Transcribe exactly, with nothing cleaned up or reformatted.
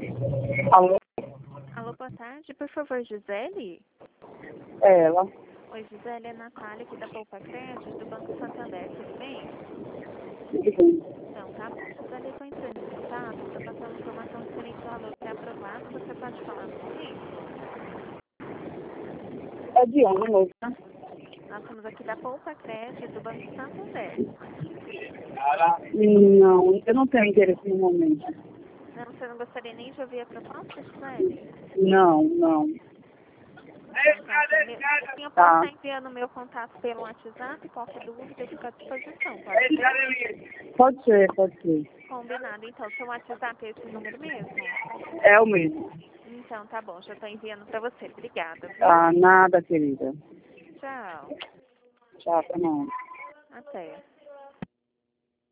Alô? Alô, boa tarde. Por favor, Gisele? É ela. Oi, Gisele, é Natália aqui da Poupa Crédito, do Banco Santander, tudo bem? Tudo bem. Então, tá bom. Gisele, eu estou entrando em contato, estou passando informação referente ao valor pré-aprovado. Você pode falar comigo? É de onde, moça? Nós somos aqui da Poupa Crédito, do Banco Santander. Não, eu não tenho interesse no momento. Não, você não gostaria nem de ouvir a proposta, Gisele? Não, não. Então, tá, assim, assim, eu posso Tá. estar enviando o meu contato pelo WhatsApp, qualquer dúvida eu fico à disposição, pode ser? Pode ser, pode ser. Combinado. Então, seu WhatsApp é esse número mesmo? É o mesmo. Então, tá bom, já estou enviando para você. Obrigada, viu? Ah, nada, querida. Tchau. Tchau, até mais. Até.